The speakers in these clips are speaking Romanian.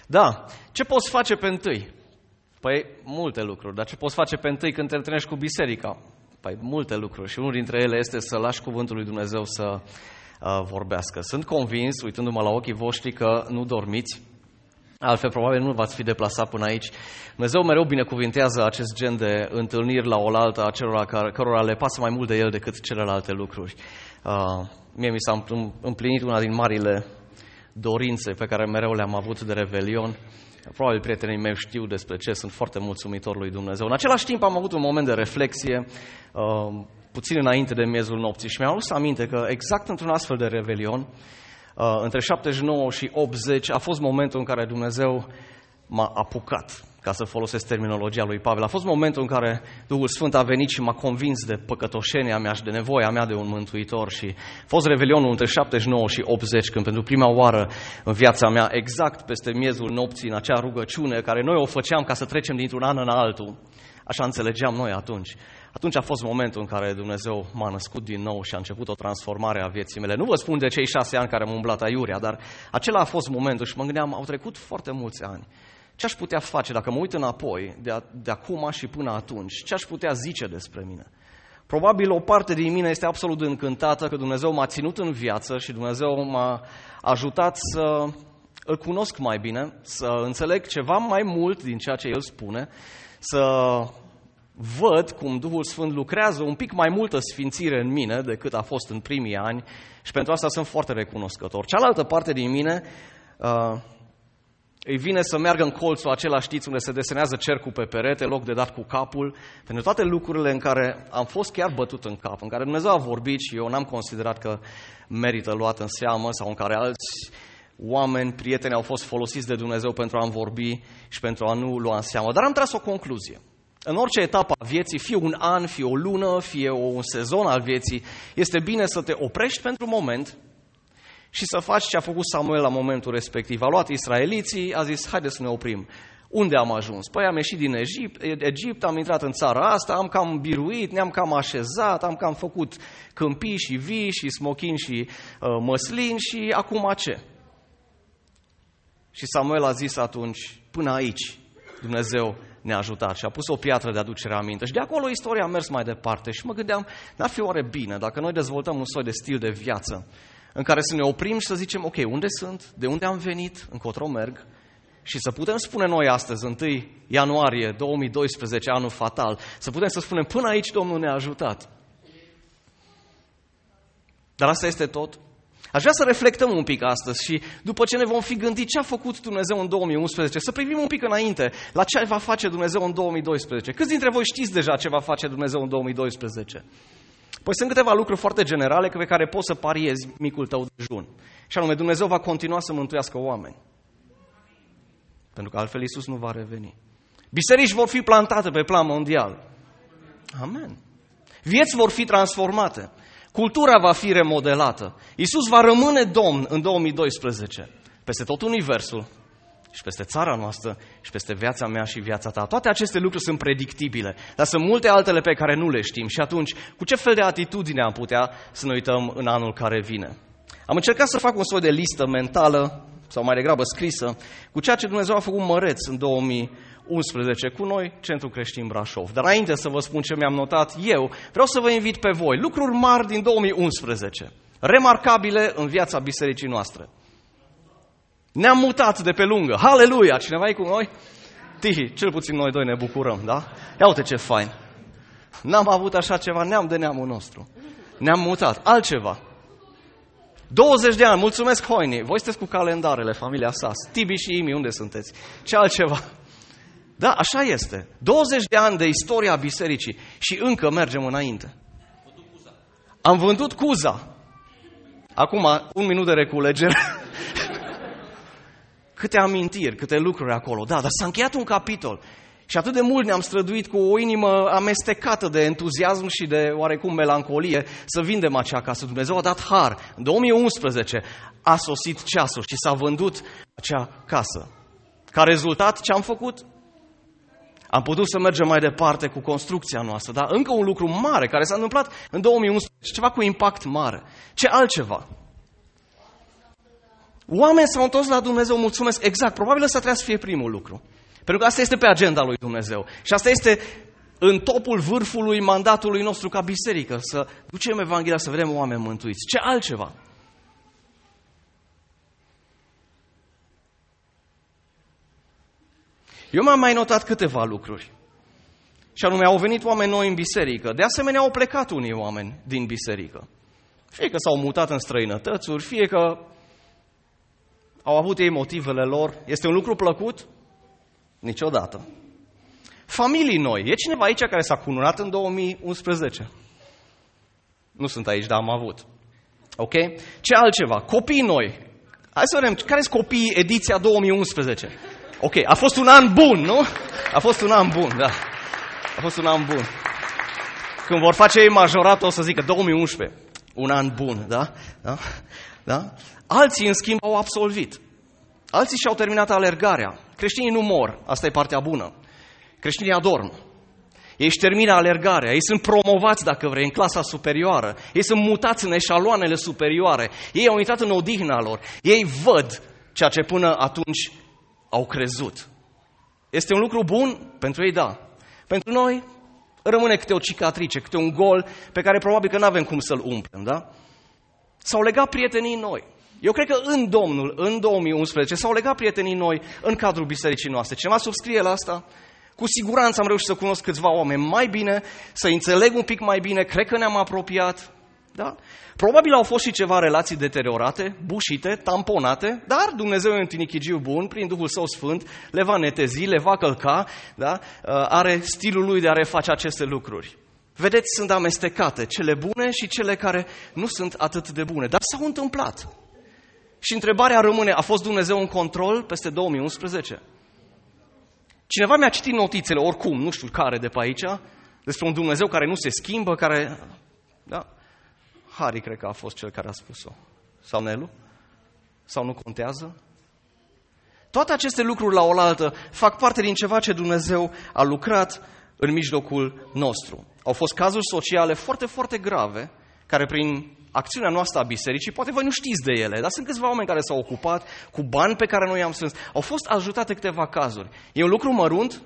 Da, ce poți face pe întâi? Păi, multe lucruri. Dar ce poți face pe întâi când te întâlnești cu biserica? Păi, multe lucruri. Și unul dintre ele este să lași cuvântul lui Dumnezeu să vorbească. Sunt convins, uitându-mă la ochii voștri, că nu dormiți. Altfel, probabil nu v-ați fi deplasat până aici. Dumnezeu mereu binecuvintează acest gen de întâlniri la oaltă a celor cărora le pasă mai mult de El decât celelalte lucruri. Mie mi s-a împlinit una din marile dorințe pe care mereu le-am avut de Revelion. Probabil prietenii mei știu despre ce, sunt foarte mulțumitor lui Dumnezeu. În același timp am avut un moment de reflexie, puțin înainte de miezul nopții, și mi-am adus aminte că exact într-un astfel de Revelion, între 79 și 80, a fost momentul în care Dumnezeu m-a apucat, ca să folosesc terminologia lui Pavel. A fost momentul în care Duhul Sfânt a venit și m-a convins de păcătoșenia mea și de nevoia mea de un mântuitor. Și a fost Revelionul între 79 și 80, când pentru prima oară în viața mea, exact peste miezul nopții, în acea rugăciune care noi o făceam ca să trecem dintr-un an în altul, așa înțelegeam noi atunci. Atunci a fost momentul în care Dumnezeu m-a născut din nou și a început o transformare a vieții mele. Nu vă spun de cei 6 ani care am umblat aiurea, dar acela a fost momentul și mă gândeam, au trecut foarte mulți ani. Ce aș putea face dacă mă uit înapoi, de acum și până atunci? Ce aș putea zice despre mine? Probabil o parte din mine este absolut încântată că Dumnezeu m-a ținut în viață și Dumnezeu m-a ajutat să îl cunosc mai bine, să înțeleg ceva mai mult din ceea ce El spune, să văd cum Duhul Sfânt lucrează un pic mai multă sfințire în mine decât a fost în primii ani și pentru asta sunt foarte recunoscător. Cealaltă parte din mine îi vine să meargă în colțul acela, știți, unde se desenează cercul pe perete, loc de dat cu capul, pentru toate lucrurile în care am fost chiar bătut în cap, în care Dumnezeu a vorbit și eu n-am considerat că merită luat în seamă sau în care alți oameni, prieteni au fost folosiți de Dumnezeu pentru a-mi vorbi și pentru a nu lua în seamă. Dar am tras o concluzie. În orice etapă a vieții, fie un an, fie o lună, fie un sezon al vieții, este bine să te oprești pentru un moment și să faci ce a făcut Samuel la momentul respectiv. A luat israeliții, a zis, haide să ne oprim. Unde am ajuns? Păi am ieșit din Egipt, am intrat în țara asta, am cam biruit, ne-am cam așezat, am cam făcut câmpii și vii și smochin și măslin și acum ce? Și Samuel a zis atunci, până aici Dumnezeu ne-a ajutat și a pus o piatră de aducere aminte. Și de acolo istoria a mers mai departe și mă gândeam, n-ar fi oare bine dacă noi dezvoltăm un soi de stil de viață în care să ne oprim și să zicem, ok, unde sunt, de unde am venit, încotro merg, și să putem spune noi astăzi, 1 ianuarie 2012, anul fatal, să putem să spunem, până aici Domnul ne-a ajutat. Dar asta este tot. Aș vrea să reflectăm un pic astăzi și după ce ne vom fi gândit ce a făcut Dumnezeu în 2011, să privim un pic înainte la ce va face Dumnezeu în 2012. Câți dintre voi știți deja ce va face Dumnezeu în 2012? Păi sunt câteva lucruri foarte generale pe care poți să pariezi micul tău dejun. Și anume, Dumnezeu va continua să mântuiască oameni. Pentru că altfel Iisus nu va reveni. Biserici vor fi plantate pe plan mondial. Amen. Vieți vor fi transformate. Cultura va fi remodelată. Iisus va rămâne Domn în 2012 peste tot universul și peste țara noastră și peste viața mea și viața ta. Toate aceste lucruri sunt predictibile, dar sunt multe altele pe care nu le știm. Și atunci, cu ce fel de atitudine am putea să ne uităm în anul care vine? Am încercat să fac un soi de listă mentală, sau mai degrabă scrisă, cu ceea ce Dumnezeu a făcut măreț în 2011 cu noi, Centrul Creștin Brașov. Dar înainte să vă spun ce mi-am notat eu, vreau să vă invit pe voi. Lucruri mari din 2011, remarcabile în viața bisericii noastre. Ne-am mutat de pe lungă. Haleluia! Cineva e cu noi? Tihi, cel puțin noi doi ne bucurăm, da? Ia uite ce fain. N-am avut așa ceva, neam de neamul nostru. Ne-am mutat. Altceva. 20 de ani, mulțumesc Hoini. Voi sunteți cu calendarele, familia Sas. Tibi și Imi, unde sunteți? Ce altceva? Da, așa este. 20 de ani de istoria bisericii și încă mergem înainte. Am vândut Cuza. Acum, un minut de reculegere. Câte amintiri, câte lucruri acolo. Da, dar s-a încheiat un capitol. Și atât de mult ne-am străduit cu o inimă amestecată de entuziasm și de oarecum melancolie să vindem acea casă. Dumnezeu a dat har. În 2011 a sosit ceasul și s-a vândut acea casă. Ca rezultat, ce am făcut? Am putut să mergem mai departe cu construcția noastră. Dar încă un lucru mare care s-a întâmplat în 2011, ceva cu impact mare. Ce altceva? Oameni s-au întors la Dumnezeu, mulțumesc, exact, probabil ăsta trebuia să fie primul lucru. Pentru că asta este pe agenda lui Dumnezeu. Și asta este în topul vârfului mandatului nostru ca biserică, să ducem Evanghelia, să vedem oameni mântuiți. Ce altceva? Eu m-am mai notat câteva lucruri. Și anume, au venit oameni noi în biserică. De asemenea, au plecat unii oameni din biserică. Fie că s-au mutat în străinătățuri, fie că au avut ei motivele lor. Este un lucru plăcut? Niciodată. Familii noi. E cineva aici care s-a cununat în 2011? Nu sunt aici, dar am avut. Ok? Ce altceva? Copii noi. Hai să vedem, care sunt copiii ediția 2011? Ok, a fost un an bun, nu? A fost un an bun, da. A fost un an bun. Când vor face ei majorat, o să zică 2011. Un an bun, da? Da? Da? Alții, în schimb, au absolvit. Alții și-au terminat alergarea. Creștinii nu mor, asta e partea bună. Creștinii adorm. Ei își termină alergarea, ei sunt promovați, dacă vrei, în clasa superioară. Ei sunt mutați în eșaloanele superioare. Ei au intrat în odihna lor. Ei văd ceea ce până atunci au crezut. Este un lucru bun? Pentru ei, da. Pentru noi rămâne câte o cicatrice, câte un gol pe care probabil că nu avem cum să-l umplem, da? S-au legat prietenii noi. Eu cred că în Domnul, în 2011, s-au legat prietenii noi în cadrul bisericii noastre. Cineva subscrie la asta? Cu siguranță am reușit să cunosc câțiva oameni mai bine, să înțeleg un pic mai bine, cred că ne-am apropiat. Da? Probabil au fost și ceva relații deteriorate, bușite, tamponate, dar Dumnezeu e un tinichigiu bun, prin Duhul Său Sfânt, le va netezi, le va călca, da? Are stilul lui de a reface aceste lucruri. Vedeți, sunt amestecate cele bune și cele care nu sunt atât de bune, dar s-au întâmplat. Și întrebarea rămâne, a fost Dumnezeu în control peste 2011? Cineva mi-a citit notițele, oricum, nu știu care de pe aici, despre un Dumnezeu care nu se schimbă, care... Da? Harry cred că a fost cel care a spus-o. Sau Nelu? Sau nu contează? Toate aceste lucruri la oaltă fac parte din ceva ce Dumnezeu a lucrat în mijlocul nostru. Au fost cazuri sociale foarte, foarte grave, care prin acțiunea noastră a bisericii, poate voi nu știți de ele, dar sunt câțiva oameni care s-au ocupat cu bani pe care noi i-am strâns. Au fost ajutate câteva cazuri. E un lucru mărunt?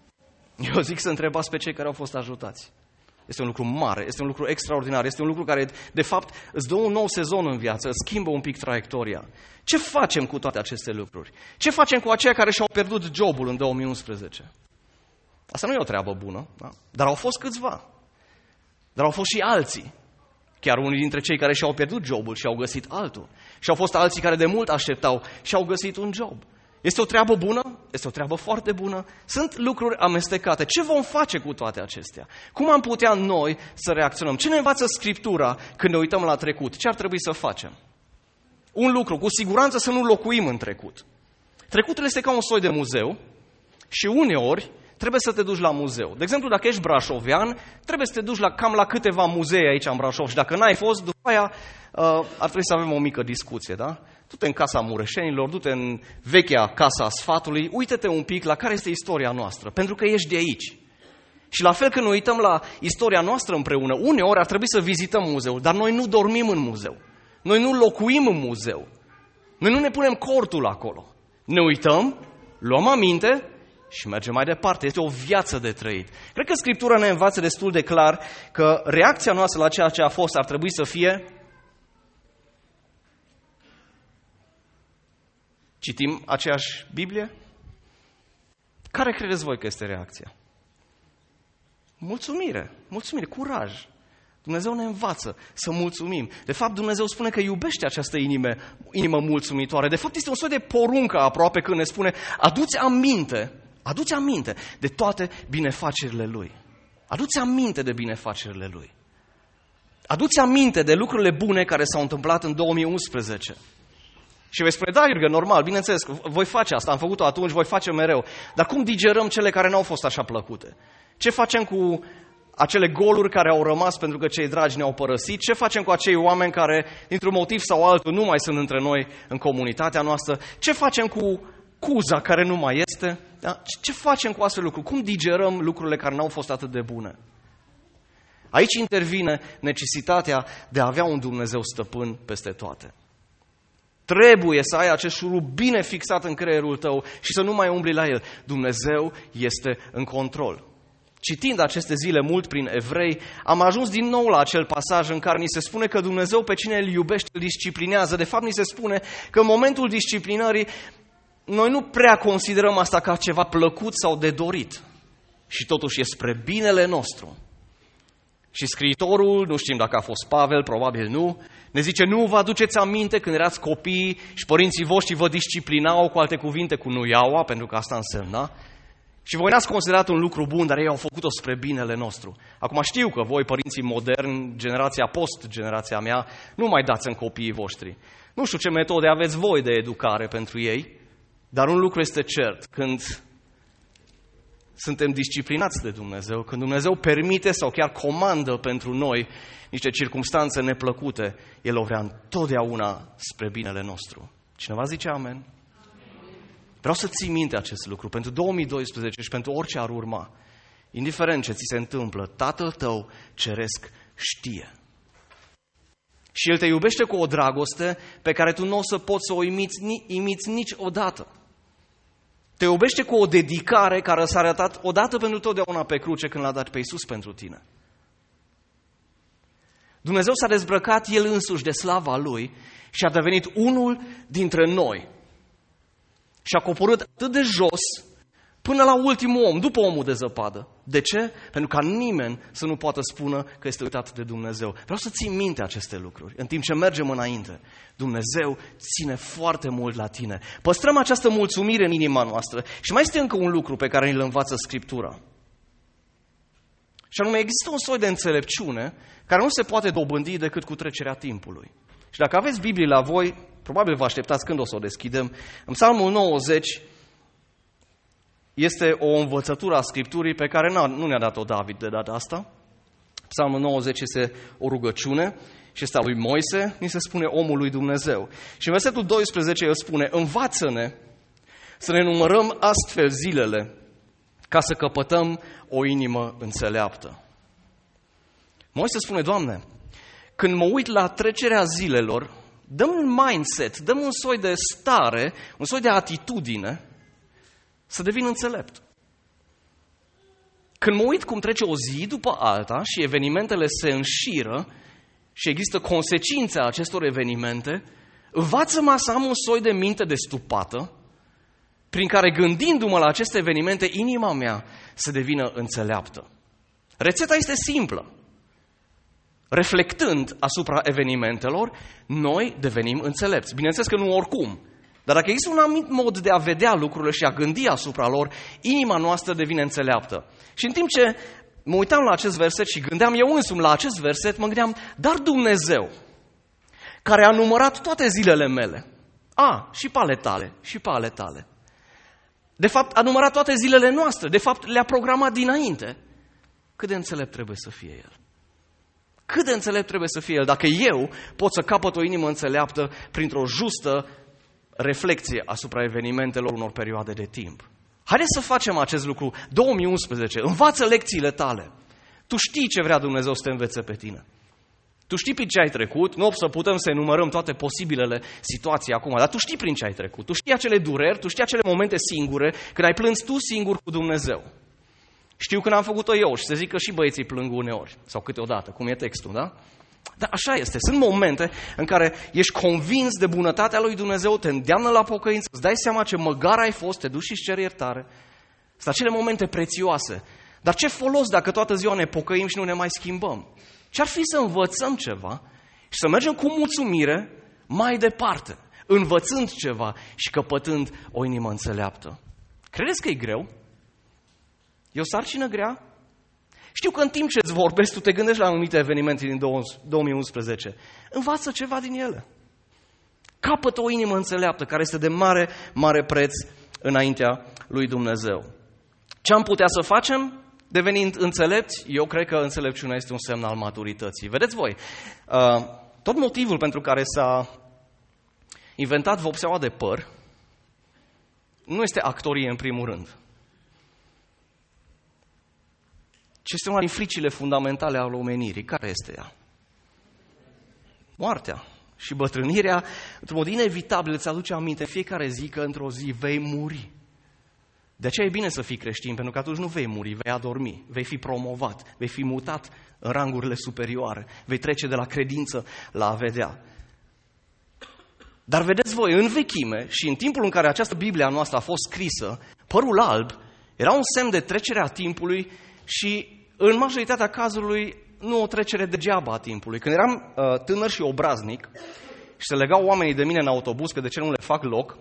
Eu zic să întrebați pe cei care au fost ajutați. Este un lucru mare, este un lucru extraordinar, este un lucru care, de fapt, îți dă un nou sezon în viață, îți schimbă un pic traiectoria. Ce facem cu toate aceste lucruri? Ce facem cu aceia care și-au pierdut jobul în 2011? Asta nu e o treabă bună, da? Dar au fost câțiva. Dar au fost și alții. Chiar unii dintre cei care și-au pierdut jobul și-au găsit altul. Și au fost alții care de mult așteptau și-au găsit un job. Este o treabă bună? Este o treabă foarte bună. Sunt lucruri amestecate. Ce vom face cu toate acestea? Cum am putea noi să reacționăm? Ce ne învață Scriptura când ne uităm la trecut? Ce ar trebui să facem? Un lucru, cu siguranță să nu locuim în trecut. Trecutul este ca un soi de muzeu și uneori trebuie să te duci la muzeu. De exemplu, dacă ești brașovean, trebuie să te duci cam la câteva muzee aici în Brașov și dacă n-ai fost, după aia ar trebui să avem o mică discuție, da? Du-te în Casa Mureșenilor, du-te în vechea Casa Sfatului, uită-te un pic la care este istoria noastră, pentru că ești de aici. Și la fel când ne uităm la istoria noastră împreună, uneori ar trebui să vizităm muzeul, dar noi nu dormim în muzeu. Noi nu locuim în muzeu. Noi nu ne punem cortul acolo. Ne uităm, luăm aminte și mergem mai departe. Este o viață de trăit. Cred că Scriptura ne învață destul de clar că reacția noastră la ceea ce a fost ar trebui să fie: citim aceeași Biblie? Care credeți voi că este reacția? Mulțumire, curaj. Dumnezeu ne învață să mulțumim. De fapt, Dumnezeu spune că iubește această inimă mulțumitoare. De fapt, este un soi de poruncă aproape când ne spune: aduți aminte de toate binefacerile Lui. Aduți aminte de binefacerile Lui. Aduți aminte de lucrurile bune care s-au întâmplat în 2011. Și vei spune: da, Iurgen, normal, bineînțeles, voi face asta, am făcut-o atunci, voi face mereu. Dar cum digerăm cele care n-au fost așa plăcute? Ce facem cu acele goluri care au rămas pentru că cei dragi ne-au părăsit? Ce facem cu acei oameni care, dintr-un motiv sau altul, nu mai sunt între noi în comunitatea noastră? Ce facem cu cuza care nu mai este? Da? Ce facem cu astfel lucruri? Cum digerăm lucrurile care n-au fost atât de bune? Aici intervine necesitatea de a avea un Dumnezeu stăpân peste toate. Trebuie să ai acest șurub bine fixat în creierul tău și să nu mai umbli la el. Dumnezeu este în control. Citind aceste zile mult prin Evrei, am ajuns din nou la acel pasaj în care ni se spune că Dumnezeu pe cine îl iubește îl disciplinează. De fapt, ni se spune că în momentul disciplinării noi nu prea considerăm asta ca ceva plăcut sau de dorit. Și totuși e spre binele nostru. Și scriitorul, nu știm dacă a fost Pavel, probabil nu, ne zice: nu vă aduceți aminte când erați copii și părinții voștri vă disciplinau, cu alte cuvinte, cu nuiaua, pentru că asta însemna. Și voi n-ați considerat un lucru bun, dar ei au făcut-o spre binele nostru. Acum știu că voi, părinții moderni, generația post-generația mea, nu mai dați în copiii voștri. Nu știu ce metode aveți voi de educare pentru ei, dar un lucru este cert: când suntem disciplinați de Dumnezeu, când Dumnezeu permite sau chiar comandă pentru noi niște circumstanțe neplăcute, El o vrea întotdeauna spre binele nostru. Cineva zice amen? Vreau să ții minte acest lucru pentru 2012 și pentru orice ar urma. Indiferent ce ți se întâmplă, Tatăl tău ceresc știe. Și El te iubește cu o dragoste pe care tu nu o să poți să o imiți niciodată. Te iubește cu o dedicare care s-a arătat odată pentru totdeauna pe cruce când L-a dat pe Iisus pentru tine. Dumnezeu s-a dezbrăcat El însuși de slava Lui și a devenit unul dintre noi. Și a coborât atât de jos până la ultimul om, după omul de zăpadă. De ce? Pentru ca nimeni să nu poată spune că este uitat de Dumnezeu. Vreau să ții minte aceste lucruri în timp ce mergem înainte. Dumnezeu ține foarte mult la tine. Păstrăm această mulțumire în inima noastră. Și mai este încă un lucru pe care ni-l învață Scriptura. Și anume, există un soi de înțelepciune care nu se poate dobândi decât cu trecerea timpului. Și dacă aveți Biblie la voi, probabil vă așteptați când o să o deschidem, în Psalmul 90 este o învățătură a Scripturii pe care nu ne-a dat-o David de data asta. Psalmul 90 este o rugăciune și este a lui Moise, ni se spune omul lui Dumnezeu. Și în versetul 12 el spune: învață-ne să ne numărăm astfel zilele ca să căpătăm o inimă înțeleaptă. Moise spune: Doamne, când mă uit la trecerea zilelor, dă-mi un mindset, dă-mi un soi de stare, un soi de atitudine să devin înțelept. Când mă uit cum trece o zi după alta și evenimentele se înșiră și există consecințe acestor evenimente, învață-mă să am un soi de minte destupată, prin care, gândindu-mă la aceste evenimente, inima mea să devină înțeleaptă. Rețeta este simplă. Reflectând asupra evenimentelor, noi devenim înțelepți. Bineînțeles că nu oricum, dar dacă există un anumit mod de a vedea lucrurile și a gândi asupra lor, inima noastră devine înțeleaptă. Și în timp ce mă uitam la acest verset și gândeam eu însumi la acest verset, mă gândeam: dar Dumnezeu, care a numărat toate zilele mele, și pe ale tale, și pe ale tale, de fapt a numărat toate zilele noastre, de fapt le-a programat dinainte, cât de înțelept trebuie să fie El? Cât de înțelept trebuie să fie El dacă eu pot să capăt o inimă înțeleaptă printr-o justă reflecție asupra evenimentelor unor perioade de timp. Haideți să facem acest lucru. 2011, învață lecțiile tale. Tu știi ce vrea Dumnezeu să te învețe pe tine. Tu știi prin ce ai trecut, nu o să putem să enumerăm toate posibilele situații acum, dar tu știi prin ce ai trecut. Tu știi acele dureri, tu știi acele momente singure când ai plâns tu singur cu Dumnezeu. Știu când am făcut-o eu și se zic că și băieții plâng uneori, sau câteodată, cum e textul, da? Dar așa este. Sunt momente în care ești convins de bunătatea lui Dumnezeu, te îndeamnă la pocăință, îți dai seama ce măgar ai fost, te duci și îți ceri iertare. Sunt acele momente prețioase. Dar ce folos dacă toată ziua ne pocăim și nu ne mai schimbăm? Ce-ar fi să învățăm ceva și să mergem cu mulțumire mai departe, învățând ceva și căpătând o inimă înțeleaptă? Credeți că e greu? E o sarcină grea? Știu că în timp ce îți vorbesc, tu te gândești la anumite evenimente din 2011. Învață ceva din ele. Capătă o inimă înțeleaptă, care este de mare, mare preț înaintea lui Dumnezeu. Ce am putea să facem devenind înțelepți? Eu cred că înțelepciunea este un semn al maturității. Vedeți voi, tot motivul pentru care s-a inventat vopseaua de păr nu este actorie în primul rând, ci este una din fricile fundamentale ale omenirii. Care este ea? Moartea. Și bătrânirea, într-un mod inevitabil, îți aduce aminte în fiecare zi că într-o zi vei muri. De aceea e bine să fii creștin, pentru că atunci nu vei muri, vei adormi, vei fi promovat, vei fi mutat în rangurile superioare, vei trece de la credință la a vedea. Dar vedeți voi, în vechime și în timpul în care această Biblie a noastră a fost scrisă, părul alb era un semn de trecere a timpului și în majoritatea cazurilor nu o trecere degeaba a timpului. Când eram tânăr și obraznic și se legau oamenii de mine în autobuz, că de ce nu le fac loc,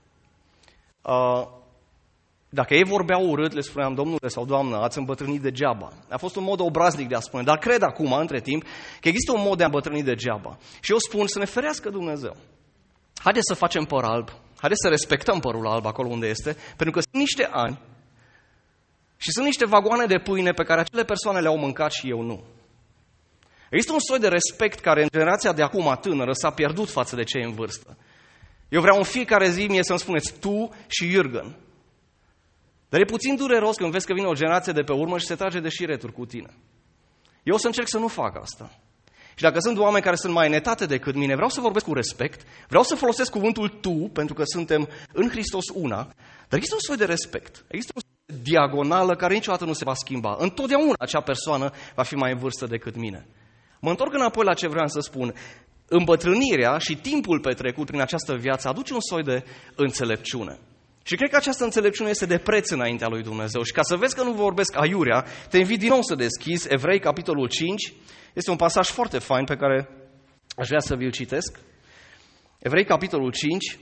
dacă ei vorbeau urât, le spuneam, domnule sau doamnă, ați îmbătrânit degeaba. A fost un mod obraznic de a spune, dar cred acum, între timp, că există un mod de a îmbătrâni degeaba. Și eu spun să ne ferească Dumnezeu. Haideți să facem păr alb, haideți să respectăm părul alb acolo unde este, pentru că sunt niște ani și sunt niște vagoane de pâine pe care acele persoane le-au mâncat și eu nu. Există un soi de respect care în generația de acum tânără s-a pierdut față de cei în vârstă. Eu vreau în fiecare zi mie să-mi spuneți tu și Jürgen. Dar e puțin dureros când vezi că vine o generație de pe urmă și se trage de șireturi cu tine. Eu o să încerc să nu fac asta. Și dacă sunt oameni care sunt mai în etate decât mine, vreau să vorbesc cu respect, vreau să folosesc cuvântul tu, pentru că suntem în Hristos una, dar există un soi de respect, există o soi de diagonală care niciodată nu se va schimba. Întotdeauna acea persoană va fi mai în vârstă decât mine. Mă întorc înapoi la ce vreau să spun. Îmbătrânirea și timpul petrecut prin această viață aduce un soi de înțelepciune. Și cred că această înțelepciune este de preț înaintea lui Dumnezeu. Și ca să vezi că nu vorbesc aiurea, te invit din nou să deschizi Evrei, capitolul 5. Este un pasaj foarte fain pe care aș vrea să vi-l citesc. Evrei, capitolul 5.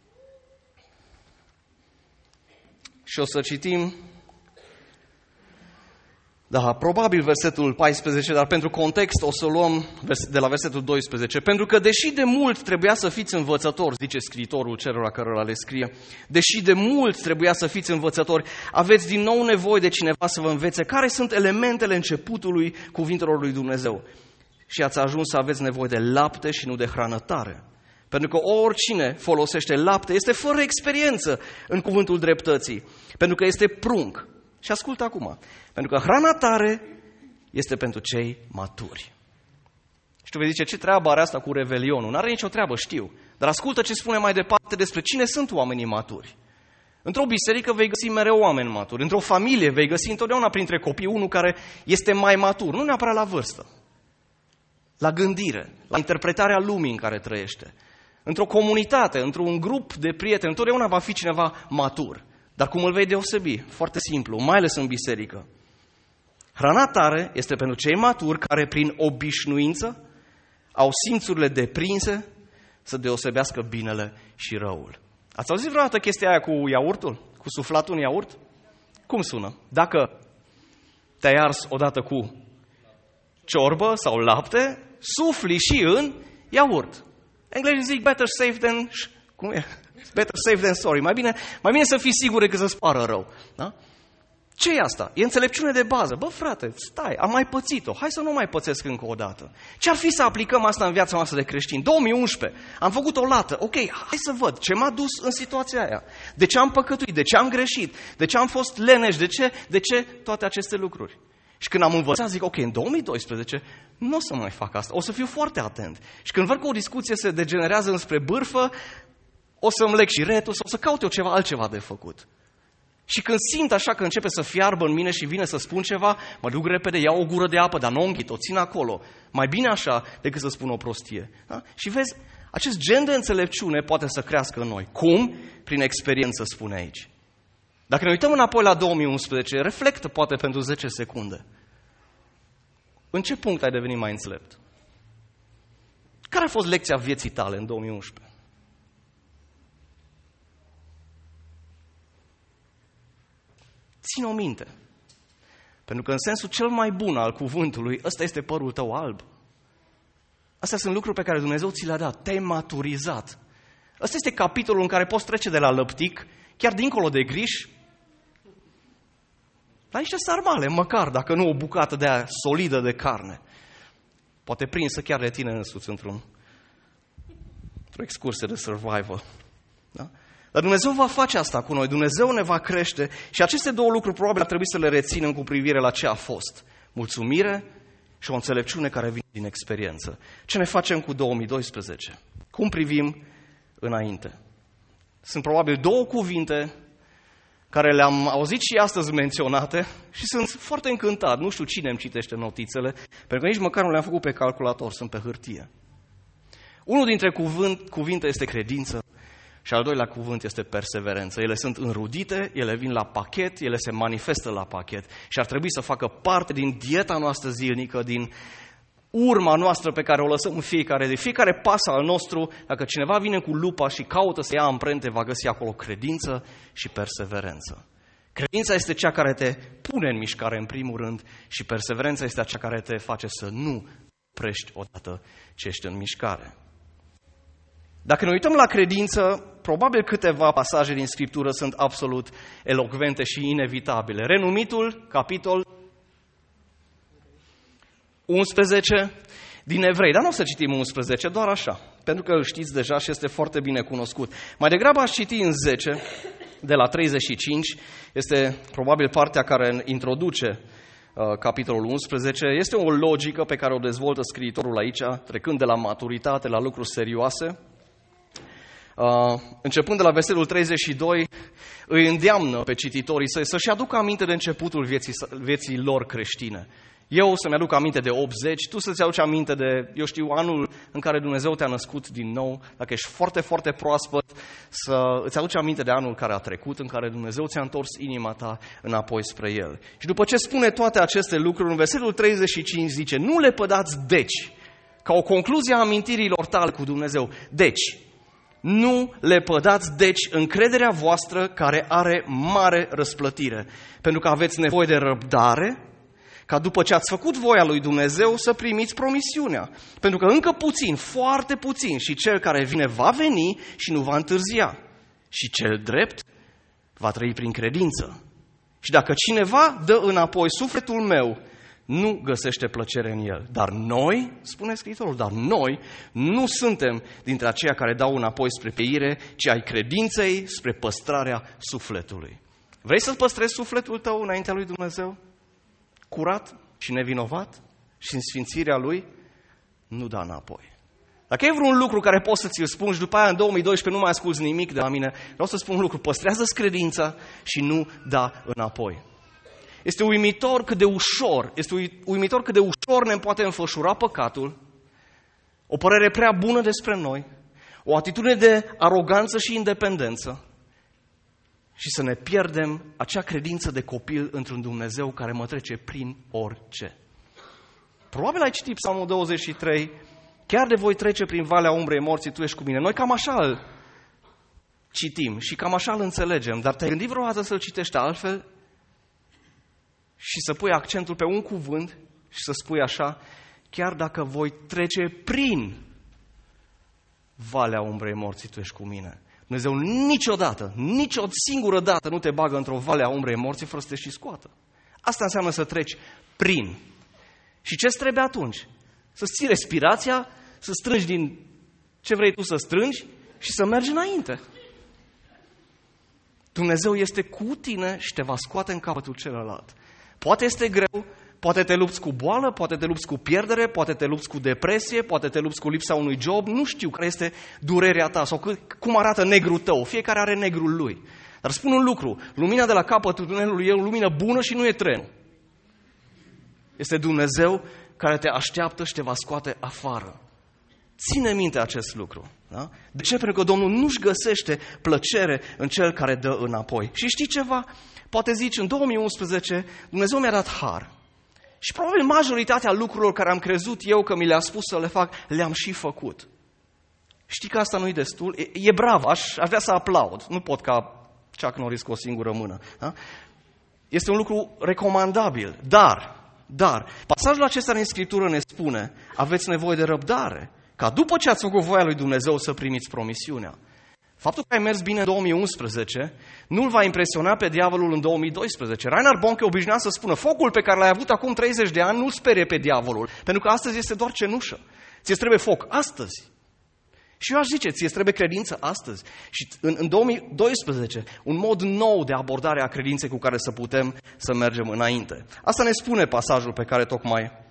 Și o să citim, probabil versetul 14, dar pentru context o să luăm de la versetul 12. Pentru că deși de mult trebuia să fiți învățători, zice scriitorul celor cărora le scrie, deși de mult trebuia să fiți învățători, aveți din nou nevoie de cineva să vă învețe care sunt elementele începutului cuvintelor lui Dumnezeu. Și ați ajuns să aveți nevoie de lapte și nu de hrană tare. Pentru că oricine folosește lapte este fără experiență în cuvântul dreptății, pentru că este prunc. Și ascultă acum, pentru că hrana tare este pentru cei maturi. Și tu vei zice, ce treabă are asta cu revelionul? N-are nicio treabă, știu. Dar ascultă ce spune mai departe despre cine sunt oamenii maturi. Într-o biserică vei găsi mereu oameni maturi. Într-o familie vei găsi întotdeauna printre copii unul care este mai matur, nu neapărat la vârstă, la gândire, la interpretarea lumii în care trăiește. Într-o comunitate, într-un grup de prieteni, întotdeauna va fi cineva matur. Dar cum îl vei deosebi? Foarte simplu, mai ales în biserică. Hrana tare este pentru cei maturi care prin obișnuință au simțurile deprinse să deosebească binele și răul. Ați auzit vreodată chestia aia cu iaurtul? Cu suflatul în iaurt? Cum sună? Dacă te-ai ars odată cu ciorbă sau lapte, sufli și în iaurt. Englezii zic better safe than... Cum e? Better safe than sorry. Mai bine să fii sigur decât să-ți pară rău. Da? Ce e asta? E înțelepciune de bază. Bă, frate, stai, am mai pățit-o. Hai să nu mai pățesc încă o dată. Ce-ar fi să aplicăm asta în viața noastră de creștini? 2011. Am făcut o lată. Ok, hai să văd ce m-a dus în situația aia. De ce am păcătuit? De ce am greșit? De ce am fost leneș? De ce toate aceste lucruri? Și când am învățat, zic, ok, în 2012 nu o să mai fac asta. O să fiu foarte atent. Și când văd că o discuție se degenerează înspre bârfă, o să-mi leg și retul, o să caut eu altceva de făcut. Și când simt așa că începe să fiarbă în mine și vine să spun ceva, mă duc repede, iau o gură de apă, dar nu o înghit, o țin acolo. Mai bine așa decât să spun o prostie. Da? Și vezi, acest gen de înțelepciune poate să crească în noi. Cum? Prin experiență, spune aici. Dacă ne uităm înapoi la 2011, reflectă poate pentru 10 secunde. În ce punct ai devenit mai înțelept? Care a fost lecția vieții tale în 2011? Ține-o minte. Pentru că în sensul cel mai bun al cuvântului, ăsta este părul tău alb. Astea sunt lucruri pe care Dumnezeu ți le-a dat. Te-ai maturizat. Ăsta este capitolul în care poți trece de la lăptic, chiar dincolo de griș, la niște sarmale, măcar, dacă nu o bucată de aia solidă de carne. Poate prinsă chiar de tine însuți într-o excursie de survival. Da? Dar Dumnezeu va face asta cu noi, Dumnezeu ne va crește și aceste două lucruri probabil ar trebui să le reținem cu privire la ce a fost. Mulțumire și o înțelepciune care vine din experiență. Ce ne facem cu 2012? Cum privim înainte? Sunt probabil două cuvinte care le-am auzit și astăzi menționate și sunt foarte încântat. Nu știu cine îmi citește notițele, pentru că nici măcar nu le-am făcut pe calculator, sunt pe hârtie. Unul dintre cuvinte este credință și al doilea cuvânt este perseverență. Ele sunt înrudite, ele vin la pachet, ele se manifestă la pachet și ar trebui să facă parte din dieta noastră zilnică, din urma noastră pe care o lăsăm în fiecare de fiecare pas al nostru. Dacă cineva vine cu lupa și caută să ia amprente, va găsi acolo credință și perseverență. Credința este cea care te pune în mișcare în primul rând și perseverența este cea care te face să nu oprești odată ce ești în mișcare. Dacă ne uităm la credință, probabil câteva pasaje din Scriptură sunt absolut elocvente și inevitabile. Renumitul capitol 11 din Evrei. Dar nu o să citim 11, doar așa, pentru că îl știți deja și este foarte bine cunoscut. Mai degrabă aș citi în 10, de la 35, este probabil partea care introduce capitolul 11. Este o logică pe care o dezvoltă scriitorul aici, trecând de la maturitate la lucruri serioase. Începând de la versetul 32, îi îndeamnă pe cititorii săi să-și aducă aminte de începutul vieții lor creștine. Eu să-mi aduc aminte de 80, tu să-ți aduci aminte de, eu știu, anul în care Dumnezeu te-a născut din nou. Dacă ești foarte, foarte proaspăt, să îți aduci aminte de anul care a trecut, în care Dumnezeu ți-a întors inima ta înapoi spre El. Și după ce spune toate aceste lucruri, în versetul 35 zice, nu le pădați deci, ca o concluzie a amintirilor tale cu Dumnezeu. Deci, nu le pădați deci încrederea voastră care are mare răsplătire, pentru că aveți nevoie de răbdare, ca după ce ați făcut voia lui Dumnezeu să primiți promisiunea. Pentru că încă puțin, foarte puțin, și cel care vine va veni și nu va întârzia. Și cel drept va trăi prin credință. Și dacă cineva dă înapoi sufletul meu, nu găsește plăcere în el. Dar noi, spune Scriitorul, dar noi nu suntem dintre aceia care dau înapoi spre peire, ci ai credinței spre păstrarea sufletului. Vrei să-ți păstrezi sufletul tău înaintea lui Dumnezeu? Curat și nevinovat și în sfințirea Lui, nu da înapoi. Dacă e vreun lucru care poți să ți-l spun și după aia în 2012 nu mai asculți nimic de la mine, vreau să spun un lucru, păstrează-ți credința și nu da înapoi. Este uimitor cât de ușor ne poate înfășura păcatul, o părere prea bună despre noi, o atitudine de aroganță și independență, și să ne pierdem acea credință de copil într-un Dumnezeu care mă trece prin orice. Probabil ai citit Psalmul 23, chiar de voi trece prin valea umbrei morții, tu ești cu mine. Noi cam așa îl citim și cam așa îl înțelegem, dar te-ai gândit vreodată să-l citești altfel și să pui accentul pe un cuvânt și să spui așa, chiar dacă voi trece prin valea umbrei morții, tu ești cu mine. Dumnezeu niciodată, nici o singură dată nu te bagă într-o vale a umbrei morții fără să te și scoată. Asta înseamnă să treci prin. Și ce-ți trebuie atunci? Să-ți ții respirația, să strângi din ce vrei tu să strângi și să mergi înainte. Dumnezeu este cu tine și te va scoate în capătul celălalt. Poate este greu, poate te lupți cu boală, poate te lupți cu pierdere, poate te lupți cu depresie, poate te lupți cu lipsa unui job, nu știu care este durerea ta sau cum arată negrul tău, fiecare are negrul lui. Dar spun un lucru, lumina de la capătul tunelului e o lumină bună și nu e tren. Este Dumnezeu care te așteaptă și te va scoate afară. Ține minte acest lucru. Da? De ce? Pentru că Domnul nu-și găsește plăcere în cel care dă înapoi. Și știi ceva? Poate zici, în 2011 Dumnezeu mi-a dat har. Și probabil majoritatea lucrurilor care am crezut eu că mi le-a spus să le fac, le-am și făcut. Știi că asta nu-i destul? E brav, aș vrea să aplaud. Nu pot ca Chuck Norris cu o singură mână. Da? Este un lucru recomandabil. Dar, pasajul acesta din Scriptură ne spune, aveți nevoie de răbdare, ca după ce ați făcut voia lui Dumnezeu să primiți promisiunea. Faptul că ai mers bine în 2011 nu-l va impresiona pe diavolul în 2012. Reinhard Bonnke obișnuia să spună, focul pe care l-ai avut acum 30 de ani nu-l sperie pe diavolul, pentru că astăzi este doar cenușă. Ți-ți trebuie foc astăzi. Și eu aș zice, ți-ți trebuie credință astăzi. Și în 2012, un mod nou de abordare a credinței cu care să putem să mergem înainte. Asta ne spune pasajul pe care tocmai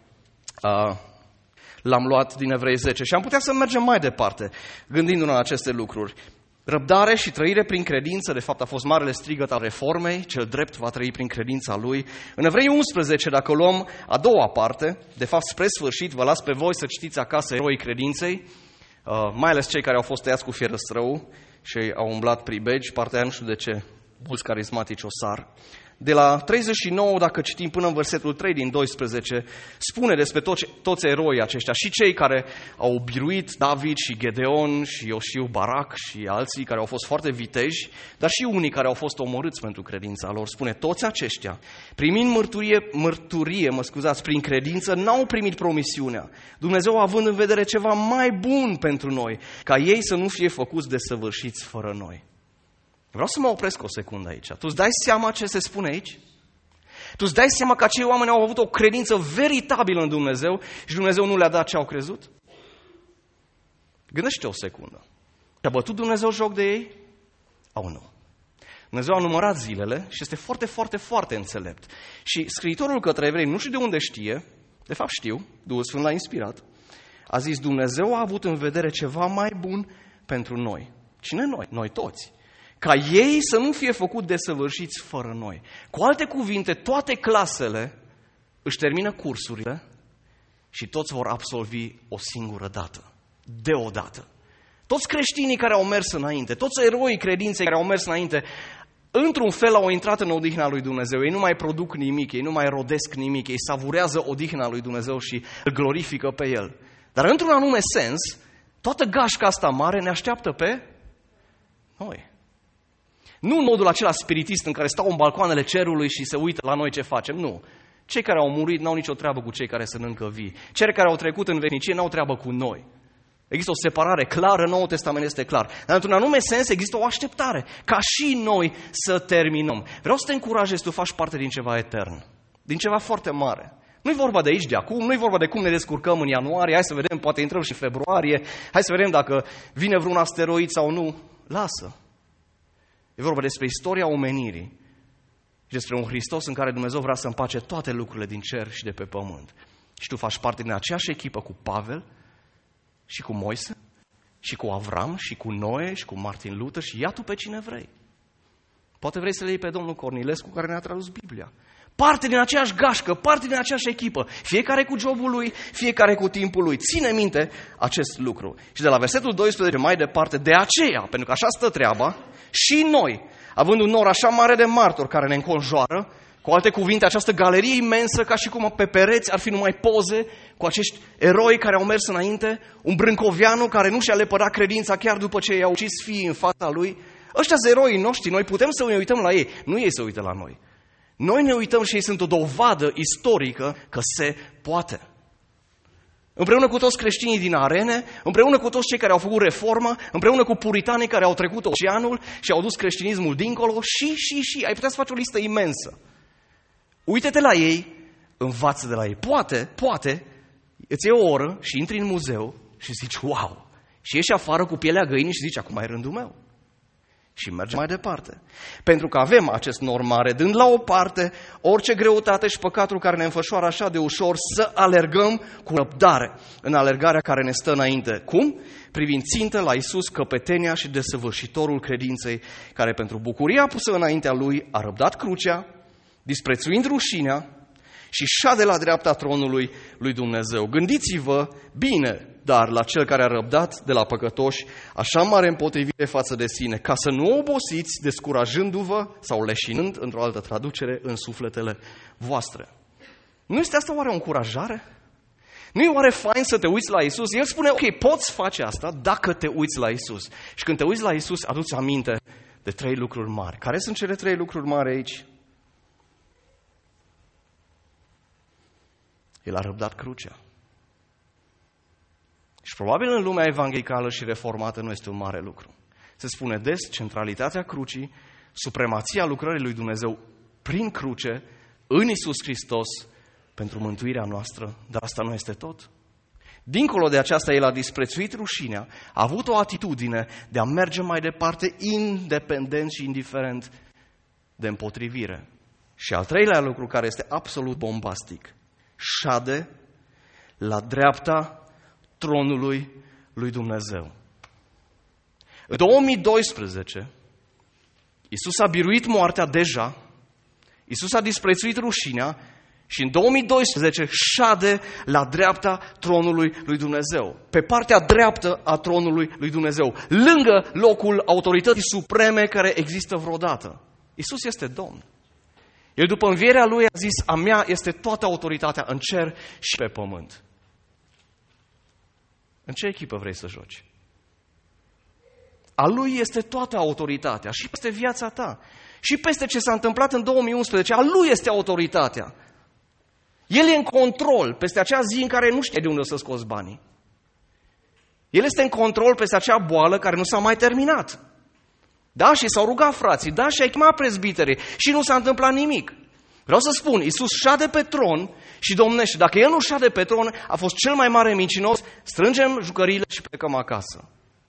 l-am luat din Evrei 10 și am putea să mergem mai departe, gândindu-ne la aceste lucruri. Răbdare și trăire prin credință, de fapt a fost marele strigăt al reformei, cel drept va trăi prin credința lui. În Evrei 11, dacă luăm a doua parte, de fapt spre sfârșit, vă las pe voi să citiți acasă eroii credinței, mai ales cei care au fost tăiați cu fierăstrău și au umblat pribegi, partea aia nu știu de ce, mulți carismatici o sar. De la 39, dacă citim până în versetul 3 din 12, spune despre toți eroii aceștia, și cei care au biruit David și Gedeon și Ioshiu, Barac și alții care au fost foarte viteji, dar și unii care au fost omorâți pentru credința lor. Spune, toți aceștia, primind mărturie, prin credință, n-au primit promisiunea, Dumnezeu având în vedere ceva mai bun pentru noi, ca ei să nu fie făcuți desăvârșiți fără noi. Vreau să mă opresc o secundă aici. Tu îți dai seama ce se spune aici? Tu îți dai seama că acei oameni au avut o credință veritabilă în Dumnezeu și Dumnezeu nu le-a dat ce au crezut? Gândește o secundă. Și-a bătut Dumnezeu joc de ei? Au nu. Dumnezeu a numărat zilele și este foarte, foarte, foarte înțelept. Și scriitorul către evrei, nu știu de unde știe, de fapt știu, Duhul Sfânt l-a inspirat, a zis, Dumnezeu a avut în vedere ceva mai bun pentru noi. Cine noi? Noi toți. Ca ei să nu fie făcut desăvârșiți fără noi. Cu alte cuvinte, toate clasele își termină cursurile și toți vor absolvi o singură dată, deodată. Toți creștinii care au mers înainte, toți eroii credinței care au mers înainte, într-un fel au intrat în odihna lui Dumnezeu. Ei nu mai produc nimic, ei nu mai rodesc nimic, ei savurează odihna lui Dumnezeu și îl glorifică pe El. Dar într-un anume sens, toată gașca asta mare ne așteaptă pe noi. Nu în modul acela spiritist în care stau în balcoanele cerului și se uită la noi ce facem, nu. Cei care au murit n-au nicio treabă cu cei care sunt încă vii. Cei care au trecut în veșnicie n-au treabă cu noi. Există o separare clară, Noul Testament este clar. Dar într-un anume sens există o așteptare, ca și noi să terminăm. Vreau să te încurajez, tu faci parte din ceva etern, din ceva foarte mare. Nu-i vorba de aici, de acum, nu-i vorba de cum ne descurcăm în ianuarie, hai să vedem, poate intrăm și în februarie, hai să vedem dacă vine vreun asteroid sau nu. Lasă. E vorba despre istoria omenirii și despre un Hristos în care Dumnezeu vrea să împace toate lucrurile din cer și de pe pământ. Și tu faci parte din aceeași echipă cu Pavel și cu Moise și cu Avram și cu Noe și cu Martin Luther și ia tu pe cine vrei. Poate vrei să le iei pe domnul Cornilescu care ne-a tradus Biblia. Parte din aceeași gașcă, parte din aceeași echipă. Fiecare cu jobul lui, fiecare cu timpul lui. Ține minte acest lucru. Și de la versetul 12 mai departe, de aceea, pentru că așa stă treaba, și noi, având un nor așa mare de martori care ne înconjoară, cu alte cuvinte, această galerie imensă, ca și cum pe pereți ar fi numai poze cu acești eroi care au mers înainte, un brâncoveanu care nu și-a lepădat credința chiar după ce i-au ucis fiii în fața lui. Ăștia sunt eroii noștri, noi putem să ne uităm la ei, nu ei se uită la noi. Noi ne uităm și ei sunt o dovadă istorică că se poate. Împreună cu toți creștinii din arene, împreună cu toți cei care au făcut reformă, împreună cu puritanii care au trecut oceanul și au dus creștinismul dincolo și, ai putea să faci o listă imensă. Uite-te la ei, învață de la ei. Poate, îți iei o oră și intri în muzeu și zici, wow, și ieși afară cu pielea găinii și zici, acum e rândul meu. Și mergem mai departe. Pentru că avem acest nor mare, dând la o parte orice greutate și păcatul care ne înfășoară așa de ușor, să alergăm cu răbdare în alergarea care ne stă înainte. Cum? Privind țintă la Iisus, căpetenia și desăvârșitorul credinței, care pentru bucuria pusă înaintea Lui a răbdat crucea, disprețuind rușinea și șade la dreapta tronului lui Dumnezeu. Gândiți-vă bine, dar la cel care a răbdat de la păcătoși așa mare împotrivire față de sine, ca să nu obosiți descurajându-vă sau leșinând, într-o altă traducere, în sufletele voastre. Nu este asta oare o încurajare? Nu e oare fain să te uiți la Iisus? El spune, ok, poți face asta dacă te uiți la Iisus. Și când te uiți la Iisus, aduți aminte de 3 lucruri mari. Care sunt cele 3 lucruri mari aici? El a răbdat crucea. Și probabil în lumea evanghelicală și reformată nu este un mare lucru. Se spune des centralitatea crucii, supremația lucrării lui Dumnezeu prin cruce, în Iisus Hristos, pentru mântuirea noastră, dar asta nu este tot. Dincolo de aceasta, El a disprețuit rușinea, a avut o atitudine de a merge mai departe, independent și indiferent de împotrivire. Și al 3-lea lucru care este absolut bombastic, șade la dreapta tronului lui Dumnezeu. În 2012, Iisus a biruit moartea deja, Iisus a disprețuit rușinea și în 2012 șade la dreapta tronului lui Dumnezeu, pe partea dreaptă a tronului lui Dumnezeu, lângă locul autorității supreme care există vreodată. Iisus este Domn. El după învierea Lui a zis, a mea este toată autoritatea în cer și pe pământ. În ce echipă vrei să joci? A Lui este toată autoritatea și peste viața ta. Și peste ce s-a întâmplat în 2011, a Lui este autoritatea. El e în control peste acea zi în care nu știe de unde o să scoți banii. El este în control peste acea boală care nu s-a mai terminat. Da, și s-au rugat frații, da, și ai chemat prezbiterii și nu s-a întâmplat nimic. Vreau să spun, Iisus șade pe tron și domnește. Dacă El nu șade pe tron, a fost cel mai mare mincinos, strângem jucăriile și plecăm acasă.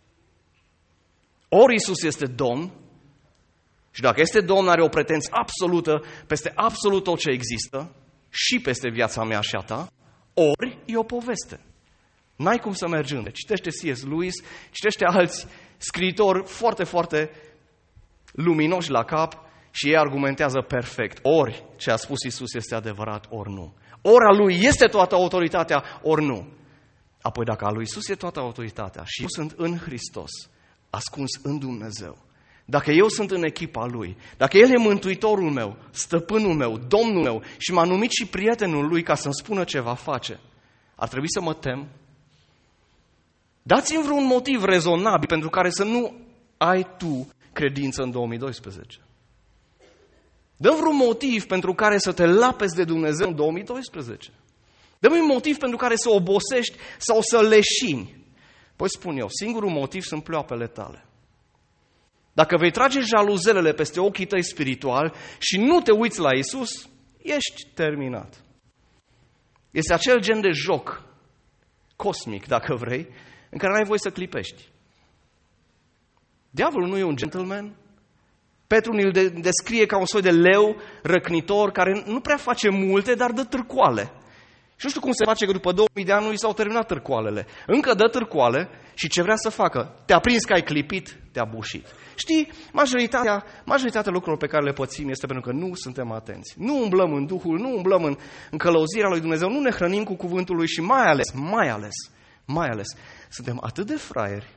Ori Iisus este Domn și dacă este Domn, are o pretenție absolută peste absolut tot ce există și peste viața mea și a ta, ori e o poveste. N-ai cum să mergi unde. Citește C.S. Lewis, citește alți scriitori foarte, foarte luminoși la cap și ei argumentează perfect. Ori ce a spus Iisus este adevărat, ori nu. Ori a Lui este toată autoritatea, ori nu. Apoi dacă a Lui Iisus e toată autoritatea și eu sunt în Hristos, ascuns în Dumnezeu, dacă eu sunt în echipa Lui, dacă El e mântuitorul meu, stăpânul meu, Domnul meu și m-a numit și prietenul Lui ca să-mi spună ce va face, ar trebui să mă tem? Dați-mi vreun motiv rezonabil pentru care să nu ai tu credință în 2012. Dă-mi vreun motiv pentru care să te lapezi de Dumnezeu în 2012. Dă-mi un motiv pentru care să obosești sau să leșini. Păi spun eu, singurul motiv sunt pleoapele tale. Dacă vei trage jaluzelele peste ochii tăi spirituali și nu te uiți la Iisus, ești terminat. Este acel gen de joc cosmic, dacă vrei, în care n-ai voie să clipești. Diavolul nu e un gentleman. Petru îl descrie ca un soi de leu răcnitor care nu prea face multe, dar dă târcoale. Și nu știu cum se face că după 2000 de ani nu i s-au terminat târcoalele. Încă dă târcoale și ce vrea să facă? Te-a prins că ai clipit, te-a bușit. Știi, majoritatea lucrurilor pe care le pățim este pentru că nu suntem atenți. Nu umblăm în Duhul, nu umblăm în călăuzirea lui Dumnezeu, nu ne hrănim cu cuvântul Lui și mai ales, suntem atât de fraieri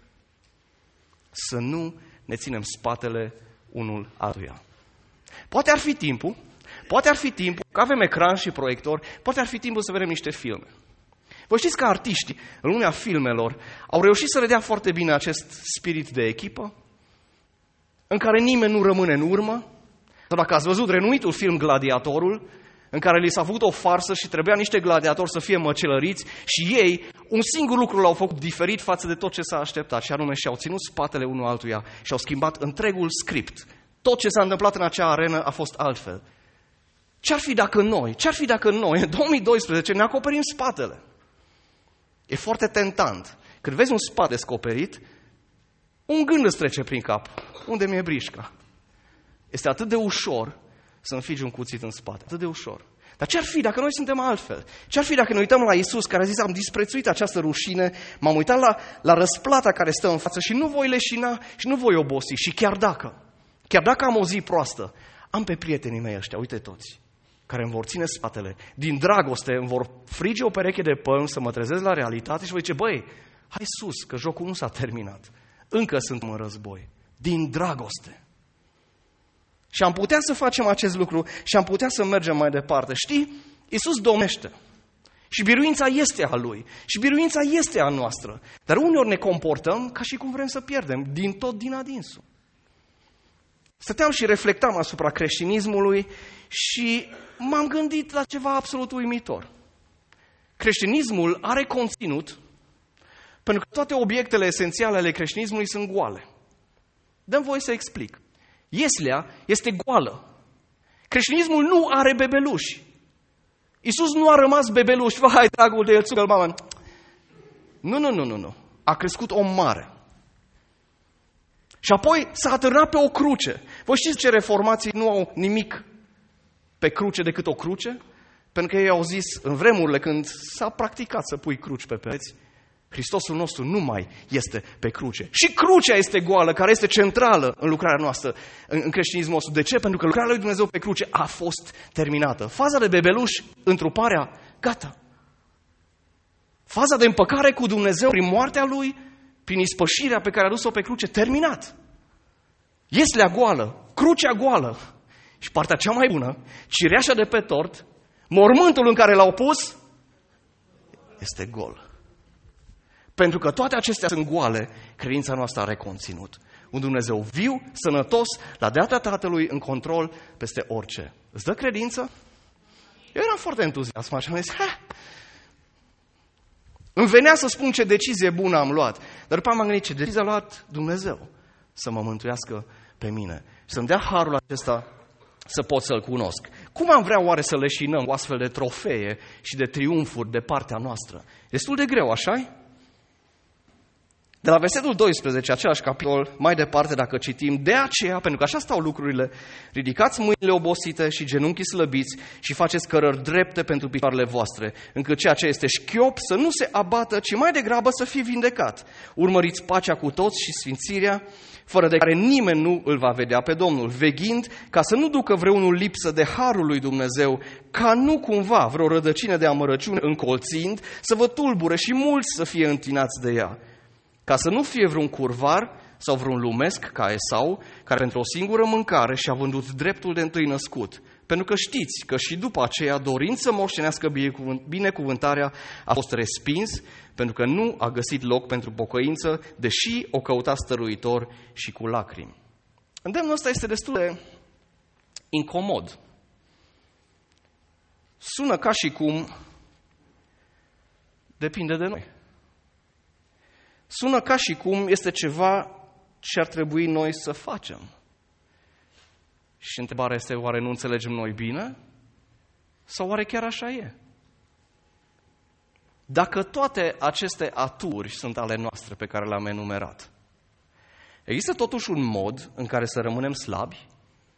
să nu ne ținem spatele unul altuia. Poate ar fi timpul, că avem ecran și proiector, poate ar fi timpul să vedem niște filme. Voi știți că artiștii, în lumea filmelor, au reușit să redea foarte bine acest spirit de echipă, în care nimeni nu rămâne în urmă. Sau dacă ați văzut renumitul film Gladiatorul, în care li s-a făcut o farsă și trebuia niște gladiatori să fie măcelăriți și ei, un singur lucru l-au făcut diferit față de tot ce s-a așteptat, și anume și-au ținut spatele unul altuia și au schimbat întregul script. Tot ce s-a întâmplat în acea arenă a fost altfel. Ce-ar fi dacă noi, în 2012, ne acoperim spatele? E foarte tentant. Când vezi un spate descoperit, un gând îți trece prin cap. Unde mi-e brișca? Este atât de ușor să înfigi un cuțit în spate. Atât de ușor. Dar ce-ar fi dacă noi suntem altfel? Ce-ar fi dacă ne uităm la Iisus, care a zis, am disprețuit această rușine, m-am uitat la răsplata care stă în față și nu voi leșina și nu voi obosi. Și chiar dacă am o zi proastă, am pe prietenii mei ăștia, uite toți, care îmi vor ține spatele, din dragoste îmi vor frige o pereche de pălmi să mă trezesc la realitate și voi zice, băi, hai sus, că jocul nu s-a terminat. Încă suntem în război. Din dragoste. Și am putea să facem acest lucru și am putea să mergem mai departe. Știi? Iisus domnește. Și biruința este a Lui. Și biruința este a noastră. Dar uneori ne comportăm ca și cum vrem să pierdem. Din adinsul. Stăteam și reflectam asupra creștinismului și m-am gândit la ceva absolut uimitor. Creștinismul are conținut, pentru că toate obiectele esențiale ale creștinismului sunt goale. Dăm voie să explic. Ieslea este goală. Creștinismul nu are bebeluși. Iisus nu a rămas bebeluș. Vai, dragul de el, țucă-l, mamă. Nu. A crescut om mare. Și apoi s-a atârnat pe o cruce. Voi știți ce reformații nu au nimic pe cruce decât o cruce? Pentru că ei au zis, în vremurile când s-a practicat să pui cruci pe pereți, Hristosul nostru nu mai este pe cruce. Și crucea este goală, care este centrală în lucrarea noastră, în creștinismul nostru. De ce? Pentru că lucrarea lui Dumnezeu pe cruce a fost terminată. Faza de bebeluș, întruparea, gata. Faza de împăcare cu Dumnezeu prin moartea lui, prin ispășirea pe care a dus-o pe cruce, terminat. Ieslea goală, crucea goală. Și partea cea mai bună, cireașa de pe tort, mormântul în care l-au pus, este gol. Pentru că toate acestea sunt goale, credința noastră are conținut. Un Dumnezeu viu, sănătos, la dreapta Tatălui, în control peste orice. Îți dă credință? Eu eram foarte entuziasmat și am zis, îmi venea să spun ce decizie bună am luat. Dar după am gândit, ce decizie a luat Dumnezeu să mă mântuiască pe mine. Și să-mi dea harul acesta să pot să-L cunosc. Cum am vrea oare să leșinăm cu astfel de trofee și de triumfuri de partea noastră? Destul de greu, așa-i? De la versetul 12, același capitol, mai departe dacă citim, de aceea, pentru că așa stau lucrurile, ridicați mâinile obosite și genunchii slăbiți și faceți cărări drepte pentru picioarele voastre, încât ceea ce este șchiop să nu se abată, ci mai degrabă să fie vindecat. Urmăriți pacea cu toți și sfințirea, fără de care nimeni nu îl va vedea pe Domnul, veghind ca să nu ducă vreunul lipsă de harul lui Dumnezeu, ca nu cumva vreo rădăcină de amărăciune încolțind să vă tulbure și mulți să fie întinați de ea. Ca să nu fie vreun curvar sau vreun lumesc ca Esau, care pentru o singură mâncare și-a vândut dreptul de întâi născut. Pentru că știți că și după aceea, dorind să moștenească binecuvântarea, a fost respins, pentru că nu a găsit loc pentru pocăință, deși o căuta stăruitor și cu lacrimi. Îndemnul ăsta este destul de incomod. Sună ca și cum depinde de noi. Sună ca și cum este ceva ce ar trebui noi să facem. Și întrebarea este, oare nu înțelegem noi bine? Sau oare chiar așa e? Dacă toate aceste aturi sunt ale noastre pe care le-am enumerat, există totuși un mod în care să rămânem slabi?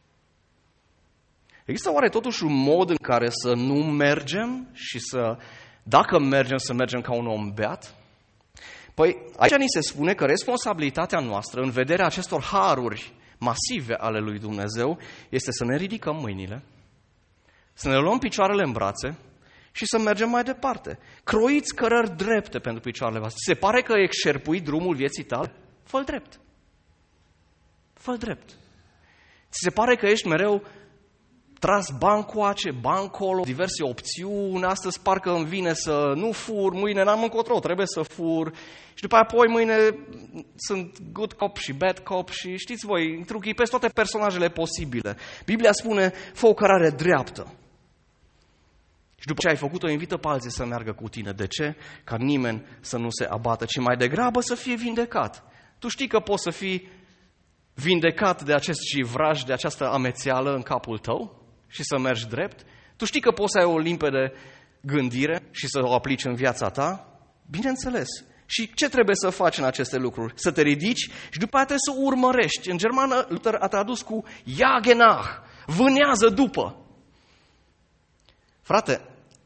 Există oare totuși un mod în care să nu mergem și să, dacă mergem, să mergem ca un om beat? Păi aici ni se spune că responsabilitatea noastră în vederea acestor haruri masive ale lui Dumnezeu este să ne ridicăm mâinile, să ne luăm picioarele în brațe și să mergem mai departe. Croiți cărări drepte pentru picioarele voastre. Se pare că exșerpui drumul vieții tale? Fă-l drept. Fă-l drept. Ți se pare că ești mereu tras bancoace, bancolo, diverse opțiuni, astăzi parcă îmi vine să nu fur, mâine n-am încotro, trebuie să fur, și după apoi mâine sunt good cop și bad cop și știți voi, întruchipesc toate personajele posibile. Biblia spune, fă o cărare dreaptă. Și după ce ai făcut-o, invită pe alții să meargă cu tine. De ce? Ca nimeni să nu se abată, ci mai degrabă să fie vindecat. Tu știi că poți să fii vindecat de acest civraj, de această amețeală în capul tău și să mergi drept? Tu știi că poți să ai o limpede gândire și să o aplici în viața ta? Bineînțeles. Și ce trebuie să faci în aceste lucruri? Să te ridici și după aceea trebuie să urmărești. În germană, Luther a tradus cu jage nach, vânează după. Frate,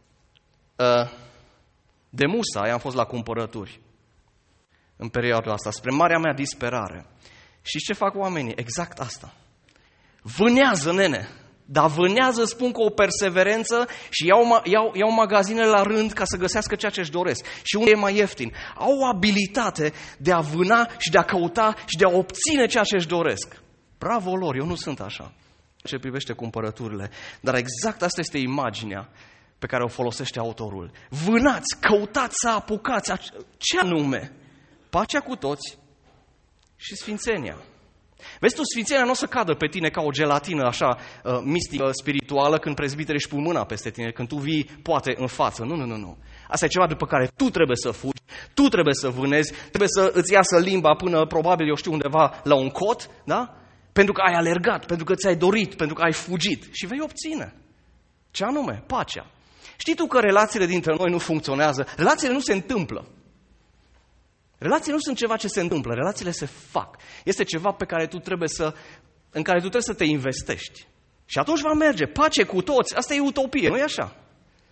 de musai am fost la cumpărături în perioada asta, spre marea mea disperare. Și ce fac oamenii? Exact asta. Vânează, nene, dar vânează, spun, cu o perseverență și iau magazinele la rând ca să găsească ceea ce își doresc. Și unde e mai ieftin? Au o abilitate de a vâna și de a căuta și de a obține ceea ce își doresc. Bravo lor, eu nu sunt așa ce privește cumpărăturile. Dar exact asta este imaginea pe care o folosește autorul. Vânați, căutați să apucați. Ce anume? Pacea cu toți și sfințenia. Vezi tu, sfințenia nu o să cadă pe tine ca o gelatină așa mistică, spirituală, când prezbiterii își pun mâna peste tine, când tu vii poate în față. Nu. Asta e ceva după care tu trebuie să fugi, tu trebuie să vânezi, trebuie să îți iasă limba până probabil, eu știu, undeva la un cot, da? Pentru că ai alergat, pentru că ți-ai dorit, pentru că ai fugit și vei obține. Ce anume? Pacea. Știi tu că relațiile dintre noi nu funcționează? Relațiile nu se întâmplă. Relațiile nu sunt ceva ce se întâmplă, relațiile se fac. Este ceva în care tu trebuie să te investești. Și atunci va merge. Pace cu toți, asta e utopie, nu e așa?